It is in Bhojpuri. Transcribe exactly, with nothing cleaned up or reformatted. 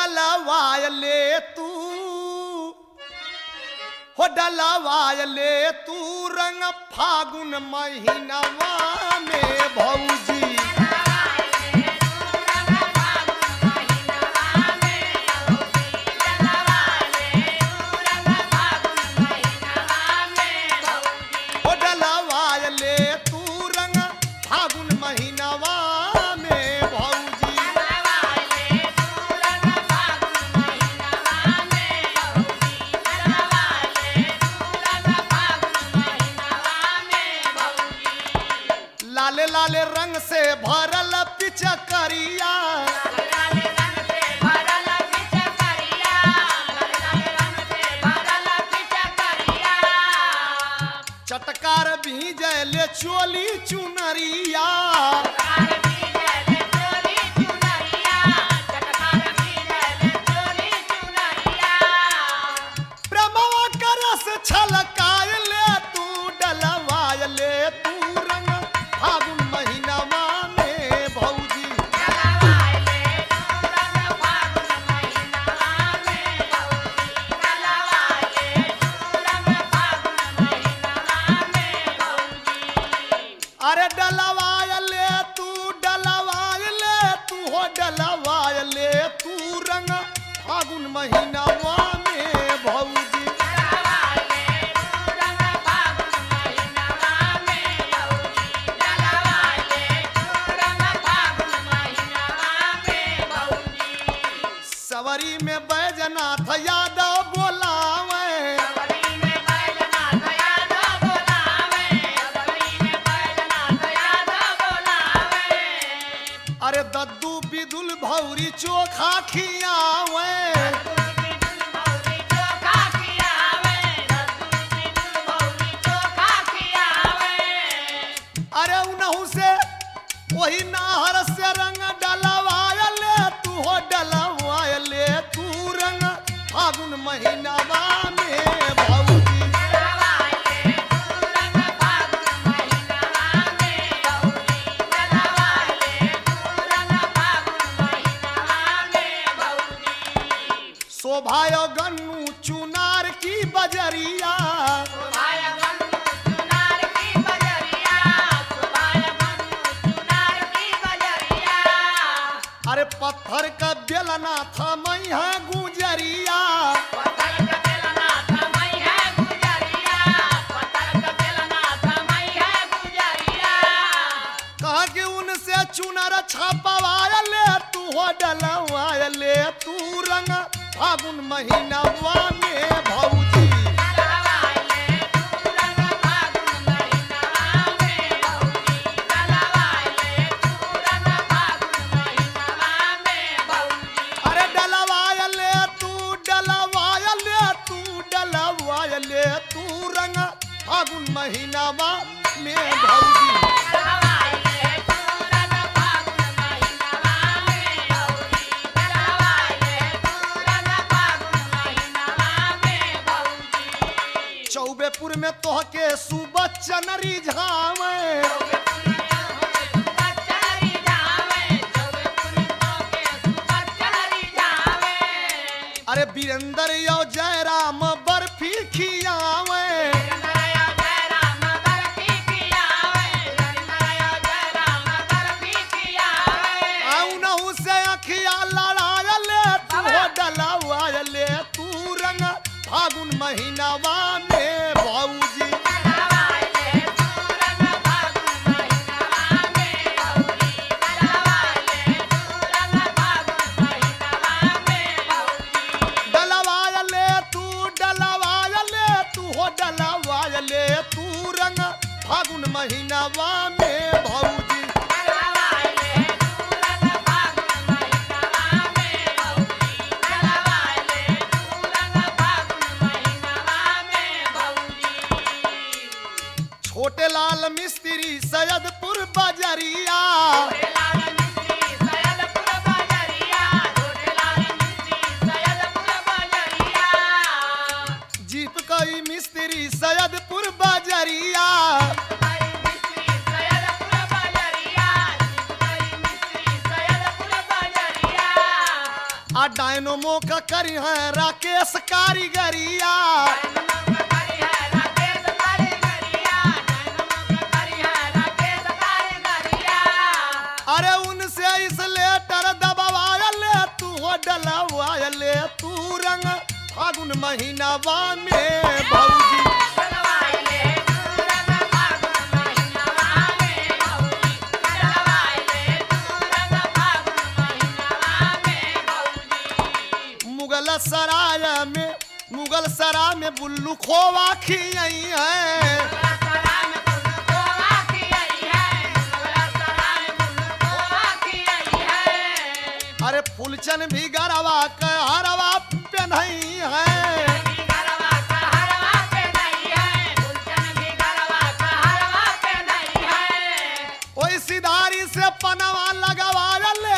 डलवाय ले तू हो डलवाय ले तू रंग फागुन महीनवा में भौजी लाले लाले रंग से भरल पिचकरिया चटकार भीजल चोली चुनरिया प्रेमवा का रस छलकाय ले तू डलवाय ले तू रंग फागुन महीनवा में भौजी अरे डलवाय ले तू डलवाय ले तू हो डलवाय ले तू रंग फागुन महीनवा में भौजी सवरी में बैजनाथ यादव बोलावे अरे दद्दू बिदुल भौरी चोखा खियावे अरे उनहु से वही नाहर से रंग डलवाय ले तू हो डलवाय ले तू रंग फागुन महीनवा में भौजी शोभाय गन्नू चुनार की बजरिया अरे पत्थर का बेलना था मैया गुजरिया कहा कि उनसे चुनर छपवाय ले तू हो डलवाय ले तू रंग फागुन महीनवा में भौजी अरे डलवाय ले तू डलवाय ले तू डलवाय ले तू रंग फागुन महीनवा में भौजी चौबेपुर में तोहके सुबच्चन रिझावे अरे वीरेंद्र यो जयराम बर्फी खियावे औनहु से अखिया लड़ाय ले तू हो डलवाय ले तू रंग फागुन महीनवा में भौजी डलवाय ले तू डलवाय ले तू हो डलवाय ले तू रंग फागुन महीनवा में भौजी छोटे लाल मिस्त्री सैयदपुर बजरिया जीप कई मिस्त्री सैयदपुर बजरिया आ डायनोमो का करी है राकेश कारीगरिया अरे उनसे इस लेटर दबावाया ले तू हो डलवाया ले तू रंग फागुन महीनावा में भौजी मुगल सराय में मुगल सराय में बुल्लू खोवा खियाई है अरे फुलचन भी गरवा के हरवा पहनाई है ओई सिधारी से पनवा लगवा ले